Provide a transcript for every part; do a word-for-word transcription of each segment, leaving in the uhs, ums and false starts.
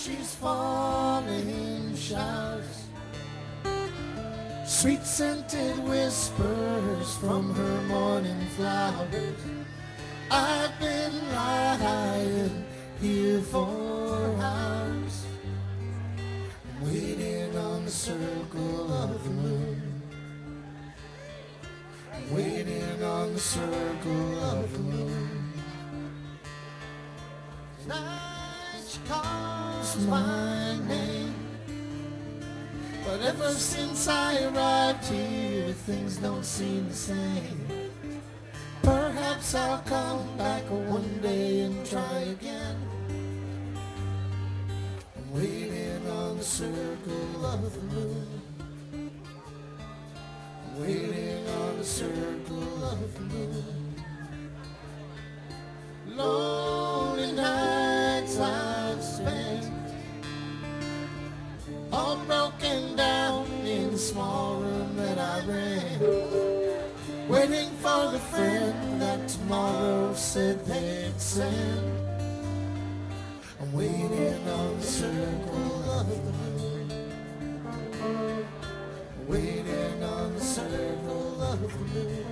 she's falling in showers, sweet scented whispers from her morning flowers. I've been lying here for hours, waiting on the circle of the moon, waiting on the circle of the moon. Tonight she calls my name, but ever since I arrived here, things don't seem the same. Perhaps I'll come back one day and try again. I'm waiting on the circle of the moon, I'm waiting on the circle of the moon. Lonely nights I've spent, all broken down in the small room that I rent, waiting for the friend that tomorrow said they'd send. I'm waiting on the circle of the moon, waiting on the circle of the moon.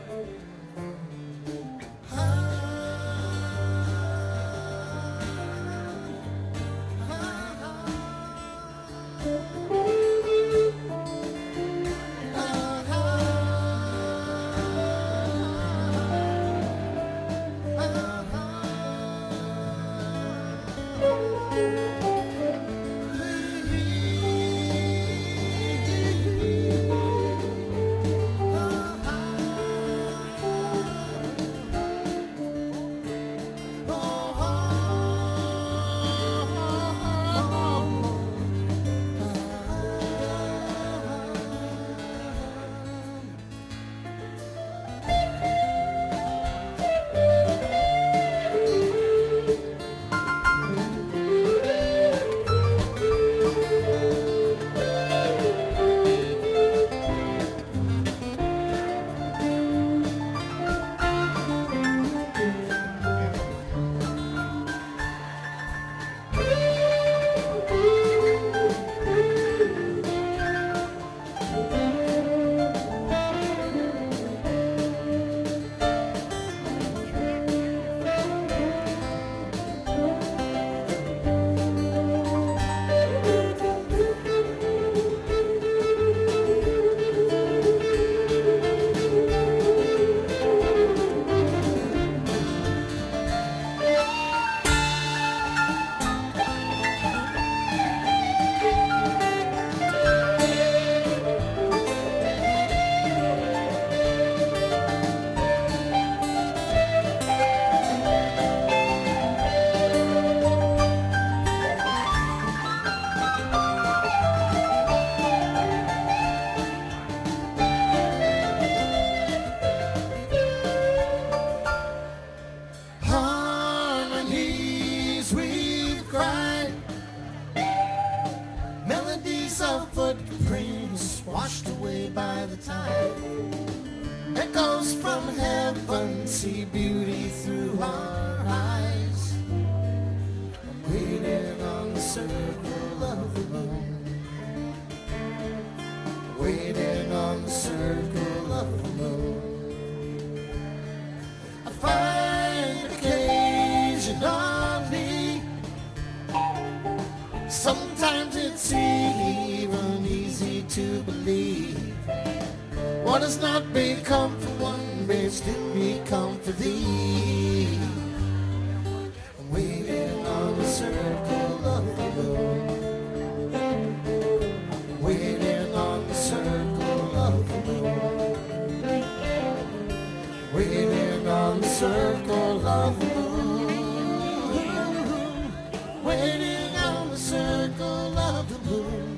Footprints washed away by the tide, echoes from heaven see beauty through our eyes. I'm waiting on the circle of the moon, waiting on the circle of the moon. I find occasionally, sometimes it's even easy to believe what has not become for one may still become for thee. I'm waiting on the circle of the moon, waiting on the circle of the moon, waiting on the circle of the moon, waiting on the circle of the moon.